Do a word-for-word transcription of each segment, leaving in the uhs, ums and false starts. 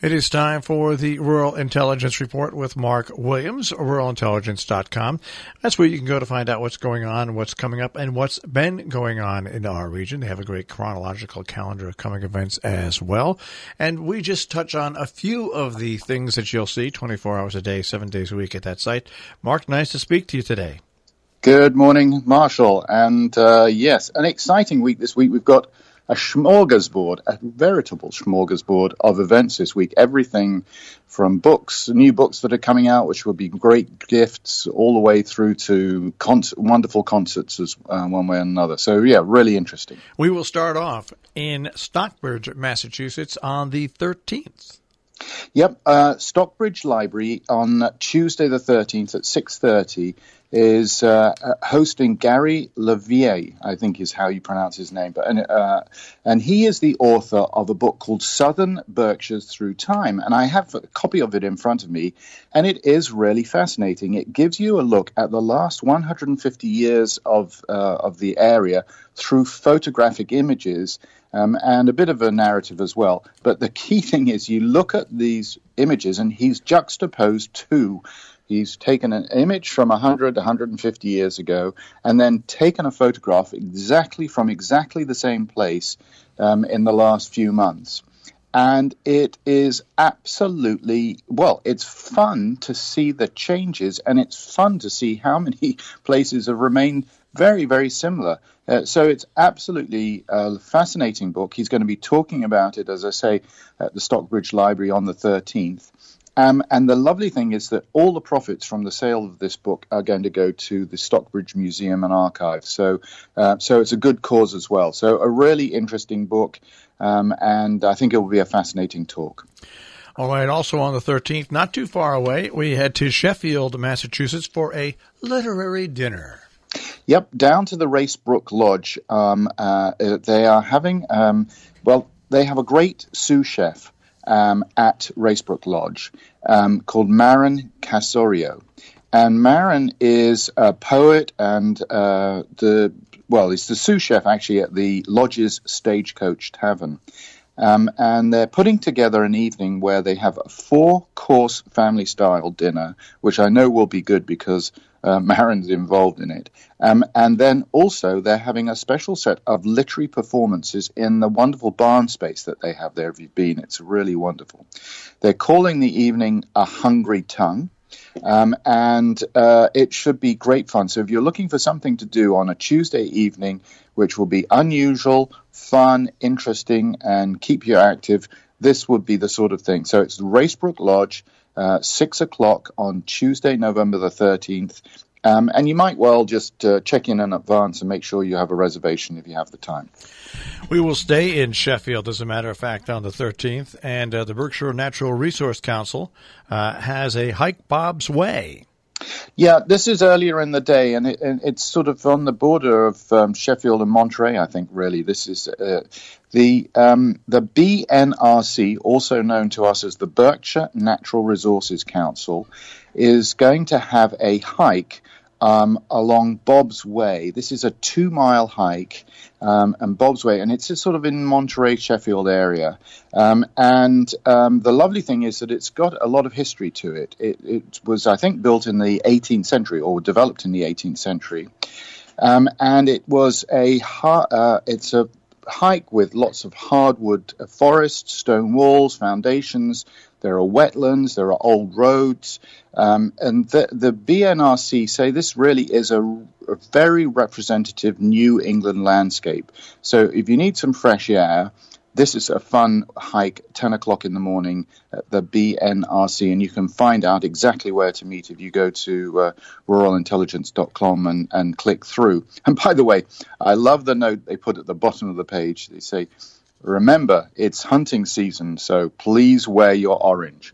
It is time for the Rural Intelligence Report with Mark Williams, rural intelligence dot com. That's where you can go to find out what's going on, what's coming up, and what's been going on in our region. They have a great chronological calendar of coming events as well. And we just touch on a few of the things that you'll see twenty-four hours a day, seven days a week at that site. Mark, nice to speak to you today. Good morning, Marshall. And uh, yes, an exciting week this week. We've got a smorgasbord, a veritable smorgasbord of events this week. Everything from books, new books that are coming out, which will be great gifts, all the way through to concert, wonderful concerts as uh, one way or another. So, yeah, really interesting. We will start off in Stockbridge, Massachusetts on the thirteenth. Yep, uh, Stockbridge Library on Tuesday the thirteenth at six thirty is uh, hosting Gary Levier, I think is how you pronounce his name, but uh, and he is the author of a book called Southern Berkshires Through Time, and I have a copy of it in front of me, and it is really fascinating. It gives you a look at the last one hundred fifty years of uh, of the area through photographic images. Um, and a bit of a narrative as well. But the key thing is you look at these images and he's juxtaposed two. He's taken an image from one hundred, one hundred fifty years ago and then taken a photograph exactly from exactly the same place um, in the last few months. And it is absolutely, well, it's fun to see the changes, and it's fun to see how many places have remained very, very similar. Uh, so it's absolutely a fascinating book. He's going to be talking about it, as I say, at the Stockbridge Library on the thirteenth. Um, and the lovely thing is that all the profits from the sale of this book are going to go to the Stockbridge Museum and Archive. So, uh, so it's a good cause as well. So a really interesting book, um, and I think it will be a fascinating talk. All right, also on the thirteenth, not too far away, we head to Sheffield, Massachusetts for a literary dinner. Yep, down to the Racebrook Lodge. Um, uh, they are having, um, well, they have a great sous chef um, at Racebrook Lodge um, called Marin Casorio. And Marin is a poet and uh, the, well, he's the sous chef actually at the Lodge's Stagecoach Tavern. Um, and they're putting together an evening where they have a four-course family-style dinner, which I know will be good because uh, Marin's involved in it. Um, and then also they're having a special set of literary performances in the wonderful barn space that they have there. If you've been, it's really wonderful. They're calling the evening A Hungry Tongue. Um, and uh, it should be great fun. So if you're looking for something to do on a Tuesday evening, which will be unusual, fun, interesting, and keep you active, this would be the sort of thing. So it's Racebrook Lodge, uh, six o'clock on Tuesday, November the thirteenth. Um, and you might well just uh, check in in advance and make sure you have a reservation if you have the time. We will stay in Sheffield, as a matter of fact, on the thirteenth, and uh, the Berkshire Natural Resource Council uh, has a Hike Bob's Way. Yeah, this is earlier in the day, and, it, and it's sort of on the border of um, Sheffield and Monterey, I think, really. This is uh, the um, the B N R C, also known to us as the Berkshire Natural Resources Council, is going to have a hike Um, along Bob's Way. This is a two-mile hike, um, and Bob's Way, and it's a sort of in Monterey, Sheffield area. Um, and um, the lovely thing is that it's got a lot of history to it. It, it was, I think, built in the eighteenth century or developed in the eighteenth century, um, and it was a uh, it's a hike with lots of hardwood forests, stone walls, foundations. There are wetlands, there are old roads, um, and the, the B N R C say this really is a, a very representative New England landscape. So if you need some fresh air, this is a fun hike, ten o'clock in the morning at the B N R C, and you can find out exactly where to meet if you go to uh, rural intelligence dot com and, and click through. And by the way, I love the note they put at the bottom of the page. They say, remember, it's hunting season, so please wear your orange.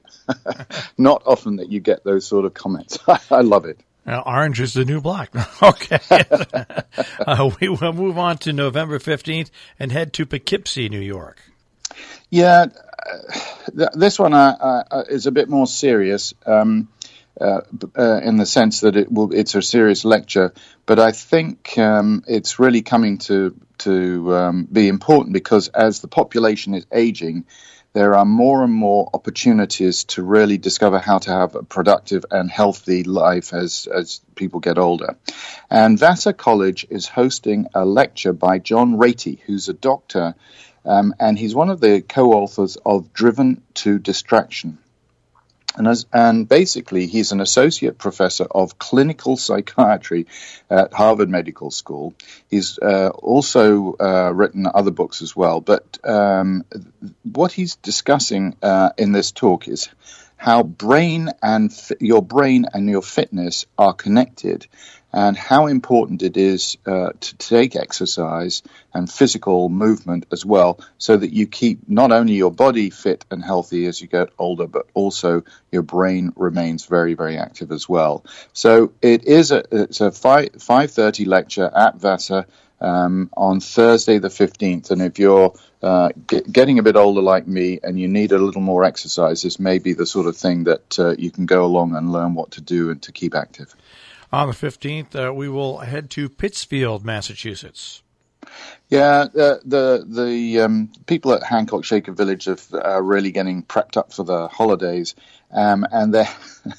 Not often that you get those sort of comments. I love it. Now, orange is the new black. Okay. uh, we will move on to November fifteenth and head to Poughkeepsie, New York. Yeah, uh, th- this one uh, uh, is a bit more serious um, uh, uh, in the sense that it will, it's a serious lecture, but I think um, it's really coming to to um, be important because as the population is aging, there are more and more opportunities to really discover how to have a productive and healthy life as, as people get older. And Vassar College is hosting a lecture by John Ratey, who's a doctor, um, and he's one of the co-authors of Driven to Distraction. And, as, and basically, he's an associate professor of clinical psychiatry at Harvard Medical School. He's uh, also uh, written other books as well. But um, what he's discussing uh, in this talk is how brain and fi- your brain and your fitness are connected, and how important it is uh, to take exercise and physical movement as well, so that you keep not only your body fit and healthy as you get older, but also your brain remains very, very active as well. So it is a it's a five five thirty lecture at Vassar um, on Thursday the fifteenth, and if you're uh, get, getting a bit older like me and you need a little more exercise, this may be the sort of thing that uh, you can go along and learn what to do and to keep active. On the fifteenth, uh, we will head to Pittsfield, Massachusetts. Yeah, uh, the the um, people at Hancock Shaker Village are uh, really getting prepped up for the holidays, um, and they're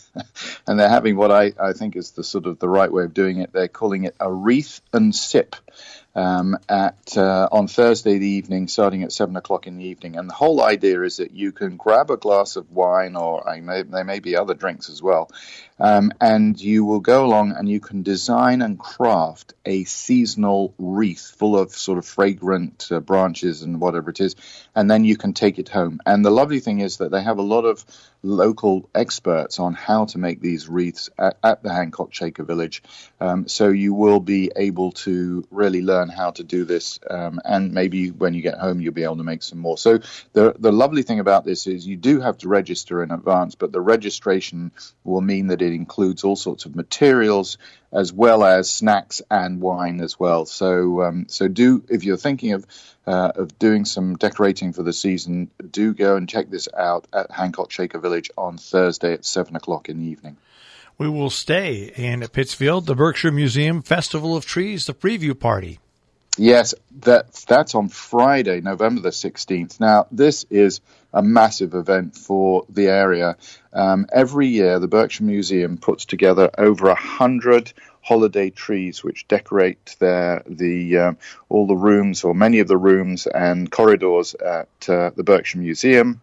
and they're having what I, I think is the sort of the right way of doing it. They're calling it a wreath and sip um, at uh, on Thursday the evening, starting at seven o'clock in the evening. And the whole idea is that you can grab a glass of wine, or I may, there may be other drinks as well, um, and you will go along and you can design and craft a seasonal wreath full of sort of fragrant uh, branches and whatever it is, and then you can take it home. And the lovely thing is that they have a lot of local experts on how to make these wreaths at, at the Hancock Shaker Village, um, so you will be able to really learn how to do this, um, and maybe when you get home you'll be able to make some more. So the the lovely thing about this is you do have to register in advance, but the registration will mean that it includes all sorts of materials as well as snacks and wine as well. So um, so do, if you're thinking of uh, of doing some decorating for the season, do go and check this out at Hancock Shaker Village on Thursday at seven o'clock in the evening. We will stay in Pittsfield, the Berkshire Museum Festival of Trees, the preview party. Yes, that, that's on Friday, November the sixteenth. Now, this is a massive event for the area. Um, every year, the Berkshire Museum puts together over a hundred holiday trees which decorate their the um, all the rooms, or many of the rooms and corridors at uh, the Berkshire Museum.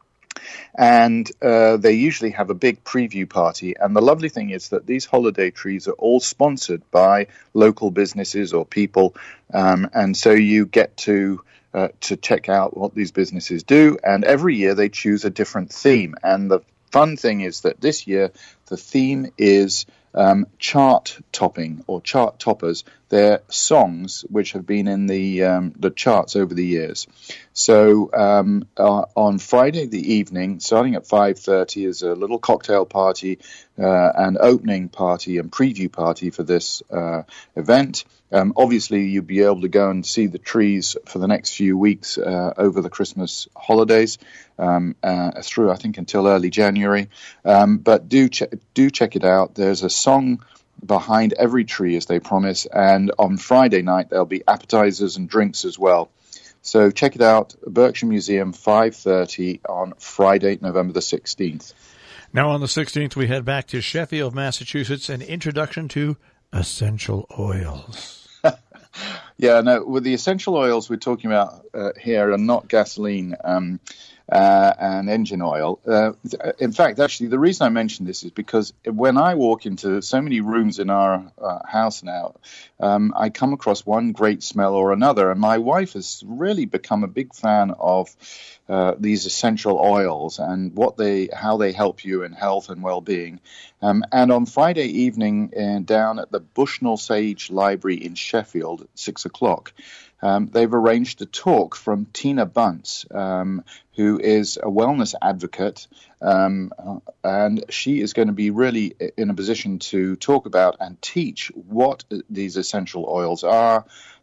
And uh, they usually have a big preview party. And the lovely thing is that these holiday trees are all sponsored by local businesses or people. Um, and so you get to uh, to check out what these businesses do. And every year they choose a different theme. And the fun thing is that this year the theme is um, chart topping, or chart toppers. They're songs which have been in the um, the charts over the years. So um, uh, on Friday the evening, starting at five thirty, is a little cocktail party, uh, an opening party and preview party for this uh, event. Um, obviously, you'll be able to go and see the trees for the next few weeks uh, over the Christmas holidays, um, uh, through, I think, until early January. Um, but do, ch- do check it out. There's a song behind every tree, as they promise, and on Friday night there'll be appetizers and drinks as well. So check it out, Berkshire Museum, five thirty on Friday, November the sixteenth. Now on the sixteenth, we head back to Sheffield, Massachusetts, an introduction to essential oils. Yeah, no, with the essential oils we're talking about uh, here are not gasoline um, uh, and engine oil. Uh, in fact, actually, the reason I mention this is because when I walk into so many rooms in our uh, house now, um, I come across one great smell or another. And my wife has really become a big fan of uh, these essential oils and what they, how they help you in health and well-being. Um, and on Friday evening, uh, down at the Bushnell Sage Library in Sheffield at six o'clock, um, they've arranged a talk from Tina Bunce, um, who is a wellness advocate, um, and she is going to be really in a position to talk about and teach what these essential oils are,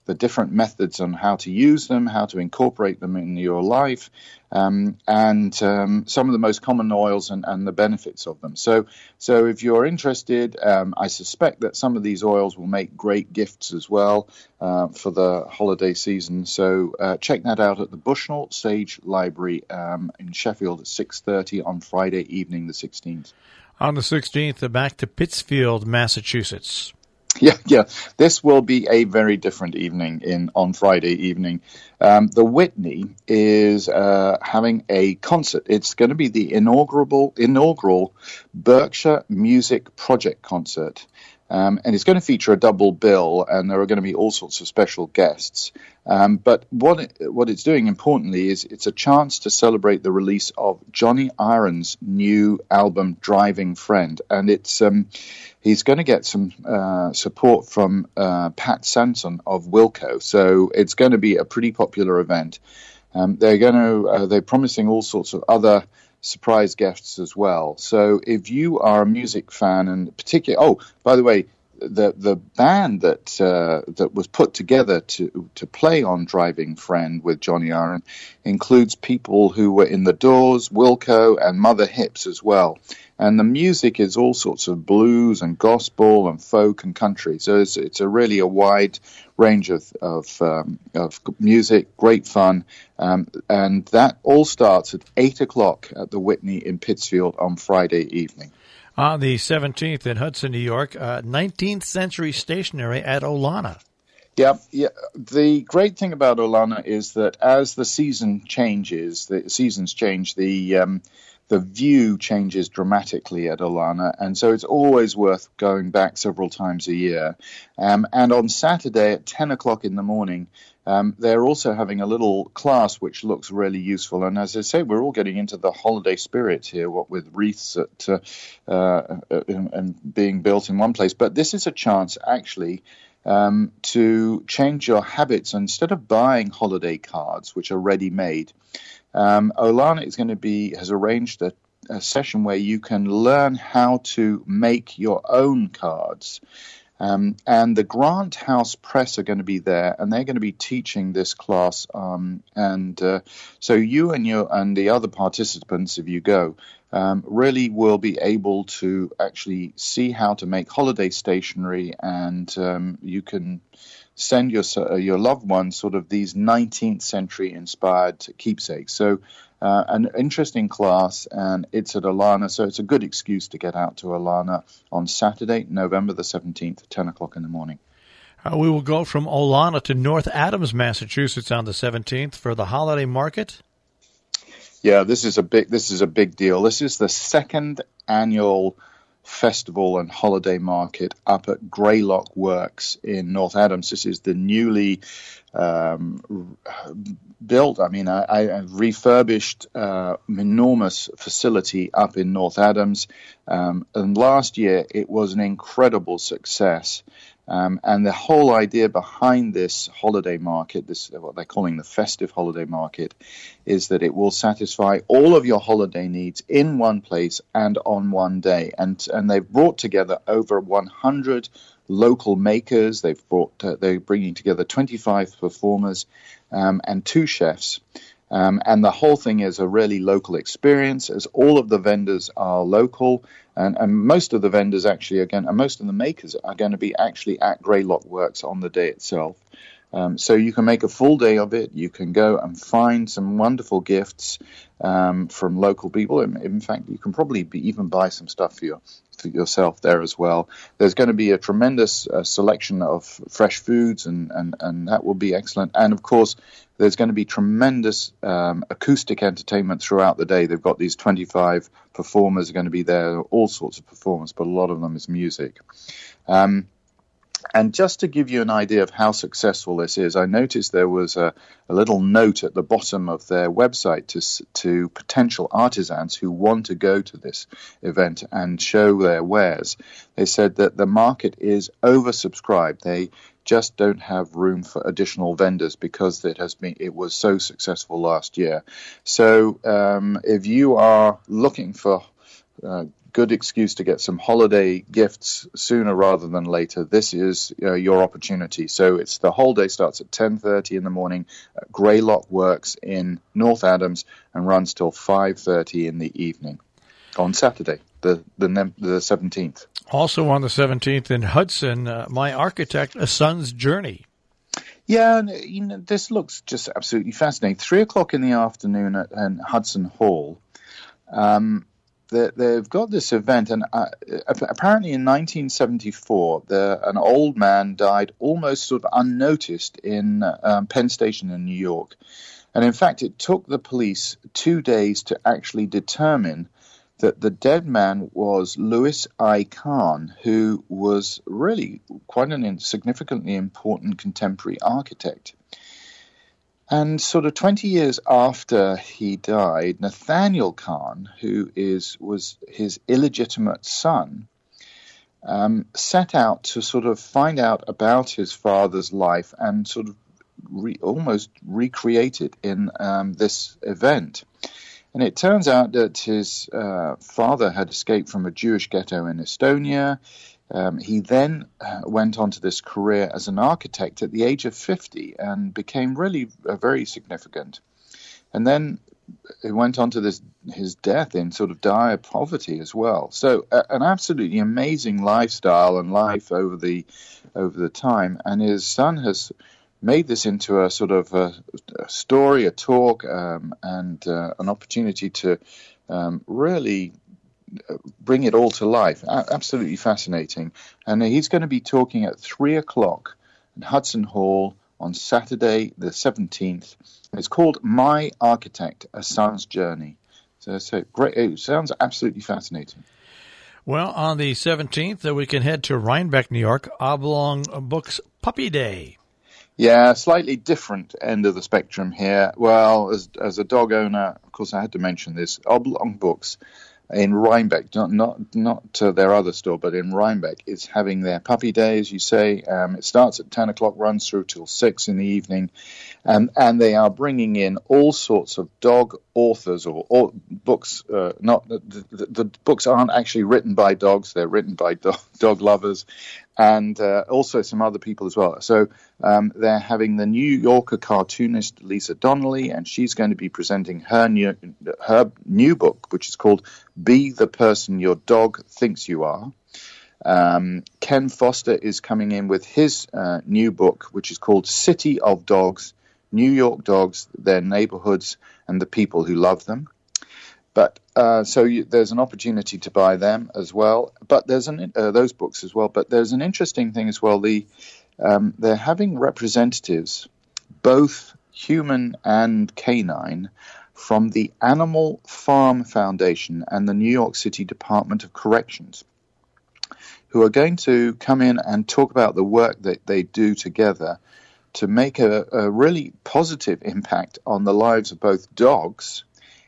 the different methods on how to use them, how to incorporate them in your life, um, and um, some of the most common oils and, and the benefits of them. So, so if you're interested, um, I suspect that some of these oils will make great gifts as well uh, for the holiday season. So uh, check that out at the Bushnell Sage Library um, in Sheffield at six thirty on Friday evening, the sixteenth. On the sixteenth, back to Pittsfield, Massachusetts. Yeah, yeah. This will be a very different evening in on Friday evening. Um, the Whitney is uh, having a concert. It's going to be the inaugural inaugural Berkshire Music Project concert. Um, and it's going to feature a double bill, and there are going to be all sorts of special guests. Um, but what it, what it's doing, importantly, is it's a chance to celebrate the release of Johnny Iron's new album, Driving Friend. And it's um, he's going to get some uh, support from uh, Pat Sanson of Wilco. So it's going to be a pretty popular event. Um, they're going to uh, they're promising all sorts of other surprise guests as well. So if you are a music fan, and particularly, oh, by the way, the the band that uh, that was put together to to play on Driving Friend with Johnny Iron includes people who were in the Doors, Wilco, and Mother Hips as well. And the music is all sorts of blues and gospel and folk and country. So it's, it's a really a wide range of of, um, of music, great fun. Um, and that all starts at eight o'clock at the Whitney in Pittsfield on Friday evening. On the seventeenth in Hudson, New York, uh, nineteenth century stationery at Olana. Yeah, yeah. The great thing about Olana is that as the season changes, the seasons change, the um, the view changes dramatically at Olana, and so it's always worth going back several times a year. Um, and on Saturday at ten o'clock in the morning, Um, they're also having a little class which looks really useful. And as I say, we're all getting into the holiday spirit here, what with wreaths at, uh, uh, and, and being built in one place. But this is a chance, actually, um, to change your habits. Instead of buying holiday cards, which are ready-made, um, Olana is going to be has arranged a, a session where you can learn how to make your own cards. Um, and the Grant House Press are going to be there, and they're going to be teaching this class. Um, and uh, so you and your and the other participants, if you go, um, really will be able to actually see how to make holiday stationery, and um, you can send your uh, your loved ones sort of these nineteenth century inspired keepsakes. So. Uh, an interesting class, and it's at Olana, so it's a good excuse to get out to Olana on Saturday, November the seventeenth, ten o'clock in the morning. Uh, we will go from Olana to North Adams, Massachusetts on the seventeenth for the holiday market. Yeah, this is a big this is a big deal. This is the second annual festival and holiday market up at Greylock Works in North Adams. This is the newly um, built, I mean, I, I refurbished uh, enormous facility up in North Adams. Um, and last year it was an incredible success. Um, and the whole idea behind this holiday market, this what they're calling the festive holiday market, is that it will satisfy all of your holiday needs in one place and on one day. And and they've brought together over one hundred local makers. They've brought uh, they're bringing together twenty-five performers um, and two chefs. Um, and the whole thing is a really local experience, as all of the vendors are local, and, and most of the vendors actually, again, and most of the makers are going to be actually at Greylock Works on the day itself. Um, so you can make a full day of it. You can go and find some wonderful gifts um, from local people. In, in fact, you can probably be, even buy some stuff for, your, for yourself there as well. There's going to be a tremendous uh, selection of fresh foods, and, and, and that will be excellent. And, of course, there's going to be tremendous um, acoustic entertainment throughout the day. They've got these twenty-five performers are going to be there, all sorts of performers, but a lot of them is music. Um And just to give you an idea of how successful this is, I noticed there was a, a little note at the bottom of their website to to potential artisans who want to go to this event and show their wares. They said that the market is oversubscribed. They just don't have room for additional vendors because it has been it was so successful last year. So um, if you are looking for uh, good excuse to get some holiday gifts sooner rather than later, this is uh, your opportunity. So it's the whole day starts at ten thirty in the morning at Greylock Works in North Adams and runs till five thirty in the evening on Saturday, the the, the seventeenth. Also on the seventeenth in Hudson, uh, My Architect, A Son's Journey. Yeah, and, you know, this looks just absolutely fascinating. Three o'clock in the afternoon at, at Hudson Hall. Um, they, they've got this event, and uh, apparently in nineteen seventy-four, the, an old man died almost sort of unnoticed in um, Penn Station in New York. And in fact, it took the police two days to actually determine that the dead man was Louis I. Kahn, who was really quite an significantly important contemporary architect. And sort of twenty years after he died, Nathaniel Kahn, who is was his illegitimate son, um, set out to sort of find out about his father's life and sort of re- almost recreate it in um, this event. And it turns out that his uh, father had escaped from a Jewish ghetto in Estonia. Um, he then uh, went on to this career as an architect at the age of fifty and became really uh, very significant. And then he went on to this his death in sort of dire poverty as well. So uh, an absolutely amazing lifestyle and life over the over the time. And his son has made this into a sort of a, a story, a talk, um, and uh, an opportunity to um, really bring it all to life. A- absolutely fascinating. And he's going to be talking at three o'clock in Hudson Hall on Saturday the seventeenth. It's called My Architect, A Son's Journey. So, so great. It sounds absolutely fascinating. Well, on the seventeenth, uh, we can head to Rhinebeck, New York, Oblong Books Puppy Day. Yeah, slightly different end of the spectrum here. Well, as as a dog owner, of course, I had to mention this. Oblong Books in Rhinebeck, not not not uh, their other store, but in Rhinebeck, is having their puppy day, as you say. Um, it starts at ten o'clock, runs through till six in the evening, and and they are bringing in all sorts of dog authors or, or books. Uh, not the, the, the books aren't actually written by dogs; they're written by dog, dog lovers. And uh, also some other people as well. So um, they're having the New Yorker cartoonist Lisa Donnelly, and she's going to be presenting her new her new book, which is called "Be the Person Your Dog Thinks You Are." Um, Ken Foster is coming in with his uh, new book, which is called "City of Dogs: New York Dogs, Their Neighborhoods, and the People Who Love Them." But uh, so you, there's an opportunity to buy them as well. But there's an uh, those books as well. But there's an interesting thing as well. The um, they're having representatives, both human and canine, from the Animal Farm Foundation and the New York City Department of Corrections, who are going to come in and talk about the work that they do together to make a, a really positive impact on the lives of both dogs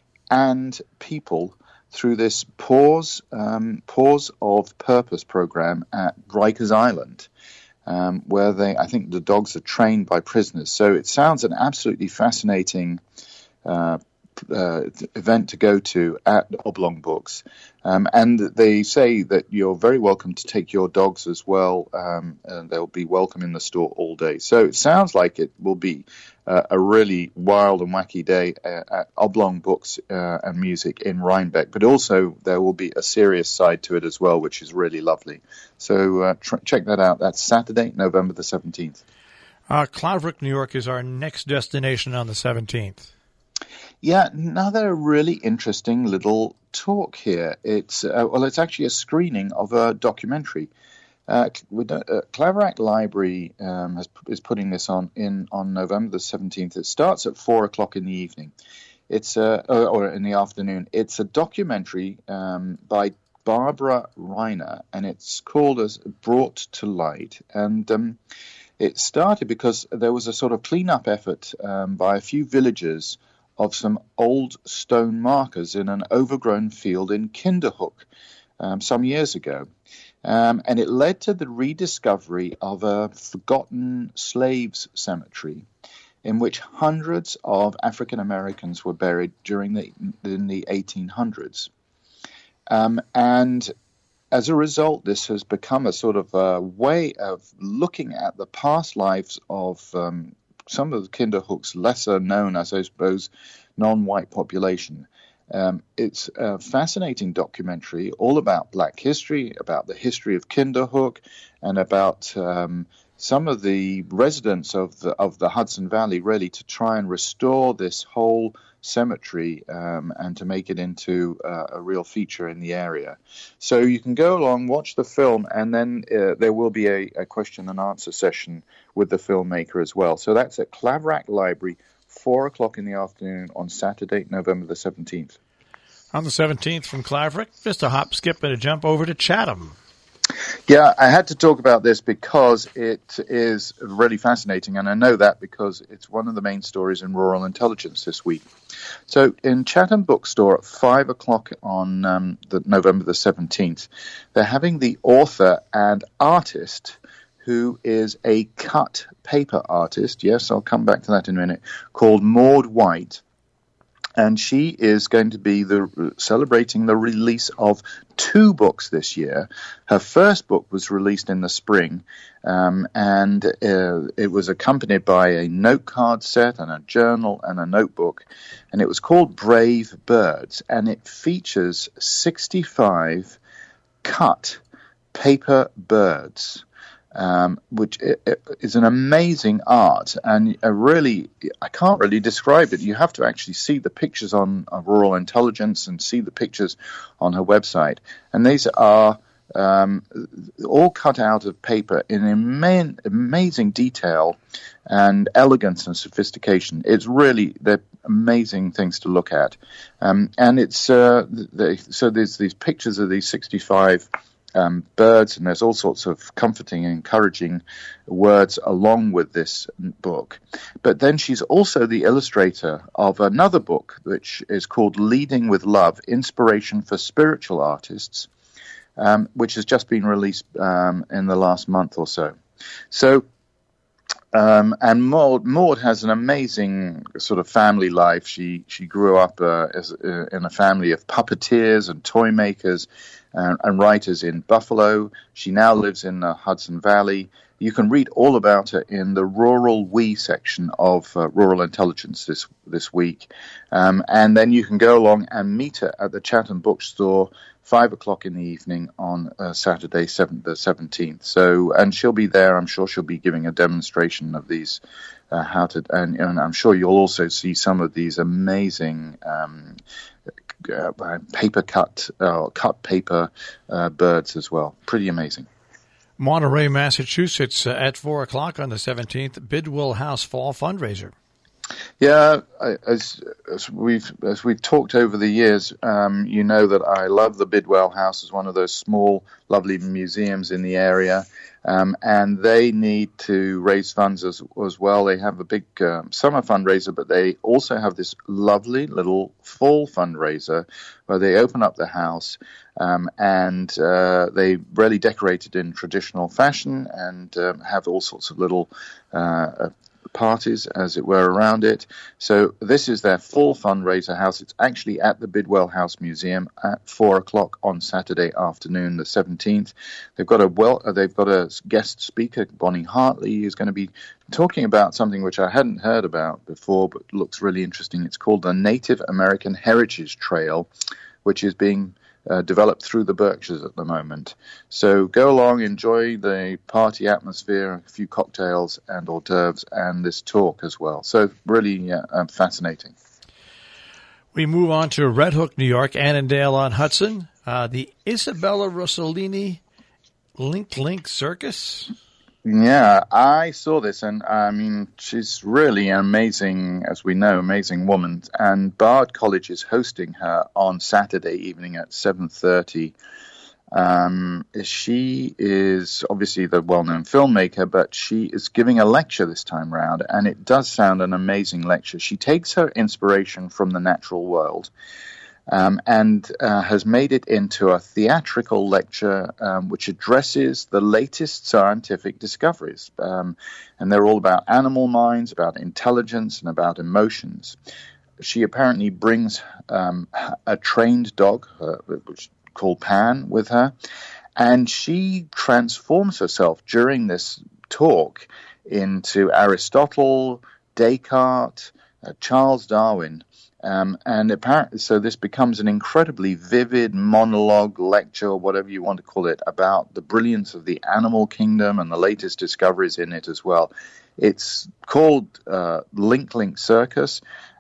and people through this Paws um, Paws of Purpose program at Rikers Island, um, where they, I think the dogs are trained by prisoners. So it sounds an absolutely fascinating uh, uh, event to go to at Oblong Books. Um, and they say that you're very welcome to take your dogs as well, um, and they'll be welcome in the store all day. So it sounds like it will be uh, a really wild and wacky day uh, at Oblong Books uh, and Music in Rhinebeck, but also there will be a serious side to it as well, which is really lovely. So uh, tr- check that out. That's Saturday, November the seventeenth. Uh, Claverick, New York is our next destination on the seventeenth. Yeah, another really interesting little talk here. It's uh, well, it's actually a screening of a documentary. Uh, uh, Claverack Library um, has, is putting this on in on November the seventeenth. It starts at four o'clock in the evening. It's a, or, or in the afternoon. It's a documentary um, by Barbara Reiner, and it's called as Brought to Light. And um, it started because there was a sort of cleanup effort um, by a few villagers of some old stone markers in an overgrown field in Kinderhook um, some years ago. Um, and it led to the rediscovery of a forgotten slaves cemetery in which hundreds of African Americans were buried during the in the eighteen hundreds. Um, and as a result, this has become a sort of a way of looking at the past lives of um, some of Kinderhook's lesser known, I suppose, non-white population. Um, it's a fascinating documentary all about Black history, about the history of Kinderhook, and about um, some of the residents of the of the Hudson Valley, really, to try and restore this whole cemetery um, and to make it into uh, a real feature in the area. So you can go along, watch the film, and then uh, there will be a, a question and answer session with the filmmaker as well. So that's at Claverack Library, four o'clock in the afternoon on Saturday, November the seventeenth. On the seventeenth from Claverack, just a hop, skip, and a jump over to Chatham. Yeah, I had to talk about this because it is really fascinating, and I know that because it's one of the main stories in Rural Intelligence this week. So in Chatham Bookstore at five o'clock on um, the November the seventeenth, they're having the author and artist who is a cut paper artist, yes, I'll come back to that in a minute, called Maud White. And she is going to be the celebrating the release of two books this year. Her first book was released in the spring, um, and uh, it was accompanied by a note card set and a journal and a notebook, and it was called Brave Birds, and it features sixty-five cut paper birds. Um, which is an amazing art, and a really, I can't really describe it. You have to actually see the pictures on uh, Rural Intelligence and see the pictures on her website. And these are um, all cut out of paper in ama- amazing detail and elegance and sophistication. It's really, they're amazing things to look at. Um, and it's, uh, they, so there's these pictures of these sixty-five Um, birds, and there's all sorts of comforting and encouraging words along with this book. But then she's also the illustrator of another book, which is called Leading with Love, Inspiration for Spiritual Artists, um, which has just been released um, in the last month or so. So, um, and Maud, Maud has an amazing sort of family life. She she grew up uh, as, uh, in a family of puppeteers and toy makers, Uh, and writers in Buffalo. She now lives in the Hudson Valley. You can read all about her in the Rural We section of uh, Rural Intelligence this this week. Um, and then you can go along and meet her at the Chatham Bookstore, five o'clock in the evening on uh, Saturday, seventh, the seventeenth. So, and she'll be there. I'm sure she'll be giving a demonstration of these, uh, how to, and, and I'm sure you'll also see some of these amazing um Uh, paper cut, uh, cut paper uh, birds as well. Pretty amazing. Monterey, Massachusetts, uh, at four o'clock on the seventeenth, Bidwell House Fall Fundraiser. Yeah, as, as we've as we've talked over the years, um, you know that I love the Bidwell House as one of those small, lovely museums in the area, um, and they need to raise funds as as well. They have a big um, summer fundraiser, but they also have this lovely little fall fundraiser where they open up the house um, and uh, they really decorate it in traditional fashion and um, have all sorts of little Uh, parties, as it were, around it. So this is their full fundraiser house. It's actually at the Bidwell House Museum at four o'clock on Saturday afternoon, the seventeenth. They've got a well, they've got a guest speaker, Bonnie Hartley, who's going to be talking about something which I hadn't heard about before, but looks really interesting. It's called the Native American Heritage Trail, which is being Uh, developed through the Berkshires at the moment. So go along, enjoy the party atmosphere, a few cocktails and hors d'oeuvres, and this talk as well. So really uh, uh, fascinating. We move on to Red Hook, New York, Annandale on Hudson. Uh, the Isabella Rossellini Link Link Circus. Yeah, I saw this, and I mean, she's really an amazing, as we know, amazing woman. And Bard College is hosting her on Saturday evening at seven thirty. Um, she is obviously the well-known filmmaker, but she is giving a lecture this time round, and it does sound an amazing lecture. She takes her inspiration from the natural world, Um, and uh, has made it into a theatrical lecture um, which addresses the latest scientific discoveries. Um, and they're all about animal minds, about intelligence, and about emotions. She apparently brings um, a trained dog, uh, which called Pan with her, and she transforms herself during this talk into Aristotle, Descartes, uh, Charles Darwin. Um, and apparently, so this becomes an incredibly vivid monologue, lecture, whatever you want to call it, about the brilliance of the animal kingdom and the latest discoveries in it as well. It's called uh, Link Link Circus.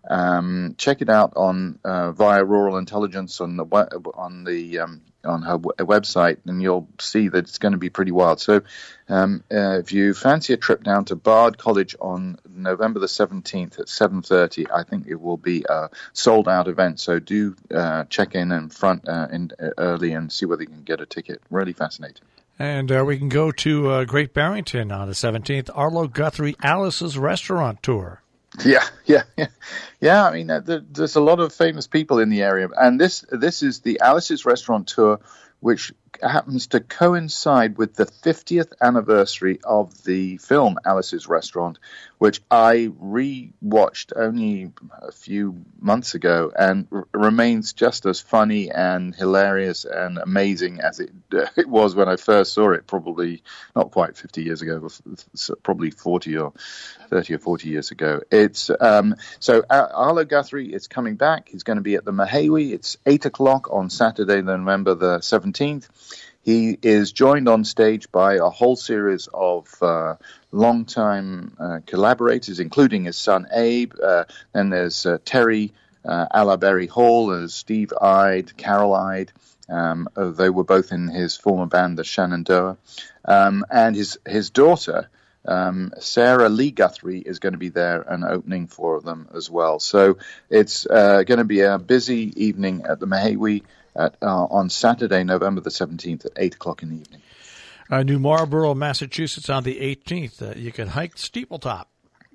Um, check it out on uh, via Rural Intelligence on the on the um, on her w- website, and you'll see that it's going to be pretty wild. So, um, uh, if you fancy a trip down to Bard College on November the seventeenth at seven thirty, I think it will be a sold out event. So do uh, check in and front uh, in uh, early and see whether you can get a ticket. Really fascinating. And uh, we can go to uh, Great Barrington on the seventeenth, Arlo Guthrie Alice's Restaurant Tour. Yeah, yeah, yeah, yeah. I mean, uh, there, there's a lot of famous people in the area, and this this is the Alice's Restaurant Tour, which happens to coincide with the fiftieth anniversary of the film Alice's Restaurant, which I re-watched only a few months ago, and r- remains just as funny and hilarious and amazing as it uh, it was when I first saw it. Probably not quite fifty years ago, probably forty or thirty or forty years ago. It's um, so uh, Arlo Guthrie is coming back. He's going to be at the Mahawi. It's eight o'clock on Saturday, November the seventeenth. He is joined on stage by a whole series of uh, longtime uh, collaborators, including his son Abe. Uh, then there's uh, Terry uh, Allaberry Hall, there's Steve Ide, Carol Ide. Um, uh, they were both in his former band, the Shenandoah. Um, and his, his daughter, um, Sarah Lee Guthrie, is going to be there and opening for them as well. So it's uh, going to be a busy evening at the Mahawi. At, uh, on Saturday, November the seventeenth at eight o'clock in the evening. Uh, New Marlborough, Massachusetts on the eighteenth. Uh, you can hike Steepletop.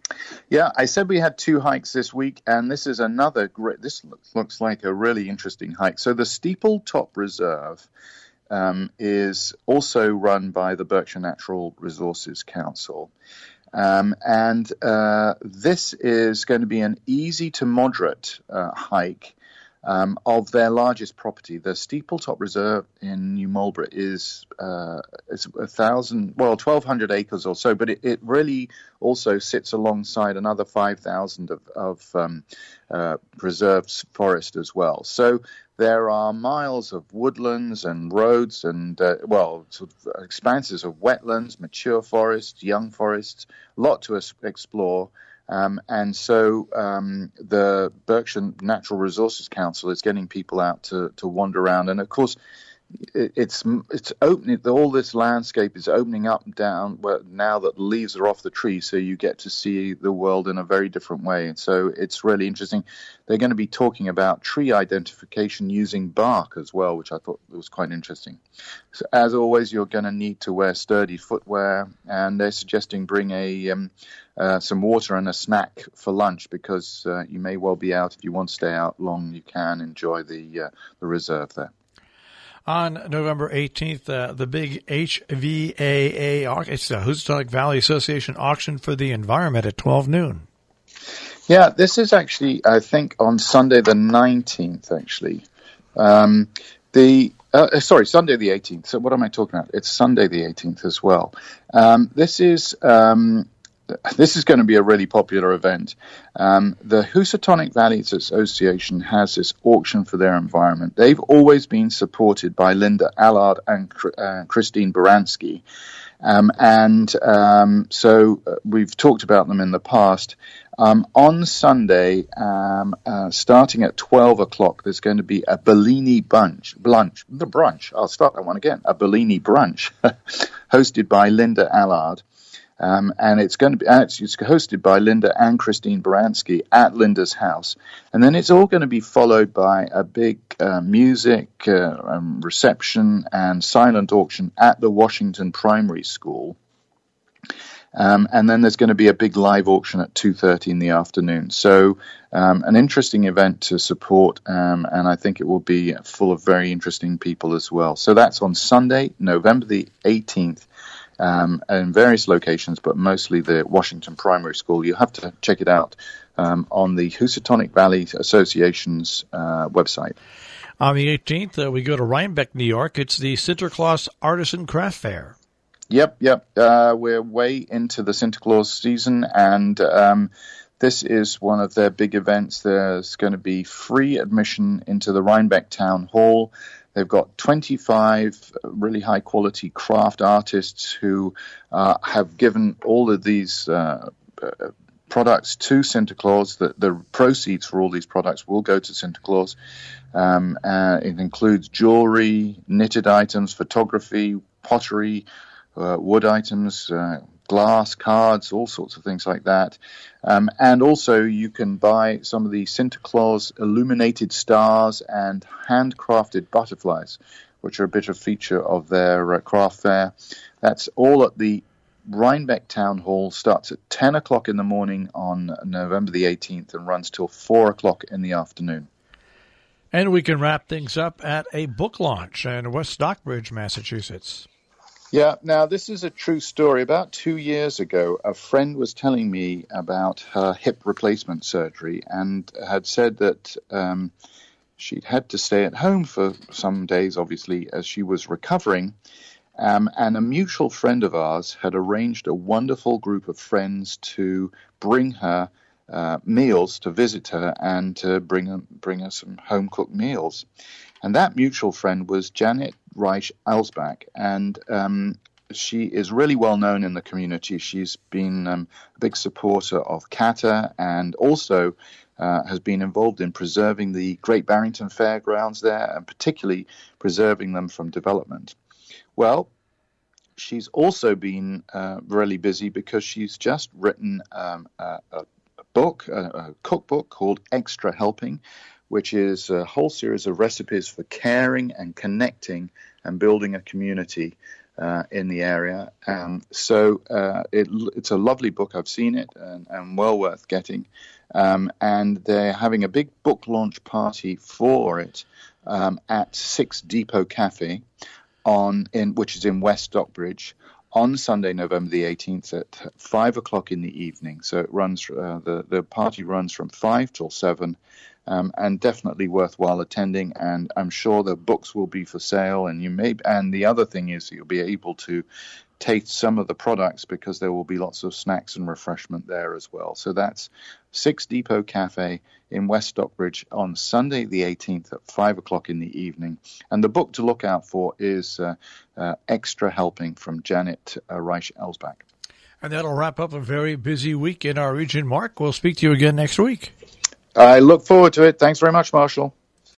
Yeah, I said we had two hikes this week, and this is another great, this looks, looks like a really interesting hike. So the Steepletop Reserve um, is also run by the Berkshire Natural Resources Council. Um, and uh, this is going to be an easy to moderate uh, hike Um, of their largest property. The Steepletop Reserve in New Marlborough is uh, it's a thousand, well, twelve hundred acres or so, but it, it really also sits alongside another five thousand of, of um, uh, reserved forest as well. So there are miles of woodlands and roads and, uh, well, sort of expanses of wetlands, mature forests, young forests, a lot to es- explore. Um, and so um, the Berkshire Natural Resources Council is getting people out to, to wander around. And, of course, it, it's it's opening, all this landscape is opening up and down well, now that the leaves are off the trees, so you get to see the world in a very different way. And so it's really interesting. They're going to be talking about tree identification using bark as well, which I thought was quite interesting. So, as always, you're going to need to wear sturdy footwear, and they're suggesting bring a... Um, Uh, some water and a snack for lunch, because uh, you may well be out. If you want to stay out long, you can enjoy the uh, the reserve there. On November eighteenth, uh, the big H V A A, it's the Housatonic Valley Association auction for the environment at twelve noon. Yeah, this is actually, I think, on Sunday the nineteenth, actually. Um, the uh, sorry, Sunday the eighteenth. So what am I talking about? It's Sunday the eighteenth as well. Um, this is... Um, This is going to be a really popular event. Um, the Housatonic Valleys Association has this auction for their environment. They've always been supported by Linda Allard and uh, Christine Baranski. Um, and um, so uh, we've talked about them in the past. Um, on Sunday, um, uh, starting at twelve o'clock, there's going to be a Bellini bunch, brunch, the brunch. I'll start that one again. A Bellini brunch hosted by Linda Allard. Um, and it's going to be actually it's hosted by Linda and Christine Baranski at Linda's house, and then it's all going to be followed by a big uh, music uh, um, reception and silent auction at the Washington Primary School, um, and then there's going to be a big live auction at two thirty in the afternoon. So um, an interesting event to support, um, and I think it will be full of very interesting people as well. So that's on Sunday, November the eighteenth. Um, in various locations, but mostly the Washington Primary School. You have to check it out um, on the Housatonic Valley Association's uh, website. On the eighteenth, uh, we go to Rhinebeck, New York. It's the Sinterklaas Artisan Craft Fair. Yep, yep. Uh, we're way into the Santa Claus season, and um, this is one of their big events. There's going to be free admission into the Rhinebeck Town Hall. They've got twenty-five really high-quality craft artists who uh, have given all of these uh, uh, products to Santa Claus. The, the proceeds for all these products will go to Santa Claus. Um, uh, it includes jewelry, knitted items, photography, pottery, uh, wood items, uh, glass, cards, all sorts of things like that. Um, and also you can buy some of the Santa Claus illuminated stars and handcrafted butterflies, which are a bit of feature of their uh, craft fair. That's all at the Rhinebeck Town Hall. Starts at ten o'clock in the morning on November the eighteenth and runs till four o'clock in the afternoon. And we can wrap things up at a book launch in West Stockbridge, Massachusetts. Yeah, now this is a true story. About two years ago, a friend was telling me about her hip replacement surgery and had said that um, she'd had to stay at home for some days, obviously, as she was recovering. Um, and a mutual friend of ours had arranged a wonderful group of friends to bring her uh, meals, to visit her, and to bring her, bring her some home-cooked meals. And that mutual friend was Janet Reich Elsbach, and um, she is really well known in the community. She's been um, a big supporter of C A T A and also uh, has been involved in preserving the Great Barrington Fairgrounds there, and particularly preserving them from development. Well, she's also been uh, really busy because she's just written um, a, a book, a, a cookbook called Extra Helping, which is a whole series of recipes for caring and connecting and building a community uh, in the area. Um, so uh, it, it's a lovely book. I've seen it and, and well worth getting. Um, and they're having a big book launch party for it um, at Six Depot Cafe, on in which is in West Stockbridge, on Sunday, November the eighteenth at five o'clock in the evening. So it runs. Uh, the the party runs from five till seven. Um, and definitely worthwhile attending, and I'm sure the books will be for sale. And you may, and the other thing is you'll be able to taste some of the products because there will be lots of snacks and refreshment there as well. So that's Six Depot Cafe in West Stockbridge on Sunday the eighteenth at five o'clock in the evening. And the book to look out for is uh, uh, Extra Helping from Janet uh, Reich Elsbach. And that'll wrap up a very busy week in our region. Mark, we'll speak to you again next week. I look forward to it. Thanks very much, Marshall.